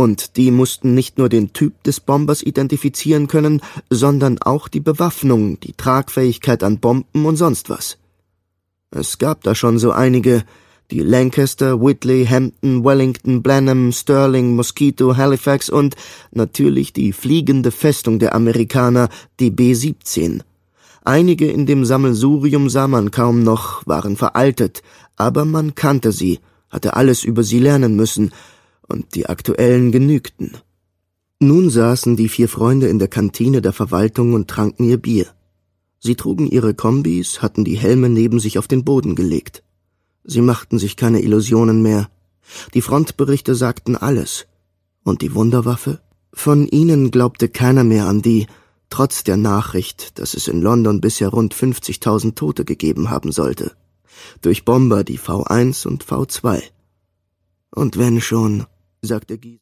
Und die mussten nicht nur den Typ des Bombers identifizieren können, sondern auch die Bewaffnung, die Tragfähigkeit an Bomben und sonst was. Es gab da schon so einige, die Lancaster, Whitley, Hampton, Wellington, Blenheim, Stirling, Mosquito, Halifax und natürlich die fliegende Festung der Amerikaner, die B-17. Einige in dem Sammelsurium sah man kaum noch, waren veraltet, aber man kannte sie, hatte alles über sie lernen müssen, und die aktuellen genügten. Nun saßen die 4 Freunde in der Kantine der Verwaltung und tranken ihr Bier. Sie trugen ihre Kombis, hatten die Helme neben sich auf den Boden gelegt. Sie machten sich keine Illusionen mehr. Die Frontberichte sagten alles. Und die Wunderwaffe? Von ihnen glaubte keiner mehr an die, trotz der Nachricht, dass es in London bisher rund 50.000 Tote gegeben haben sollte. Durch Bomber, die V1 und V2. Und wenn schon, sagte Gies.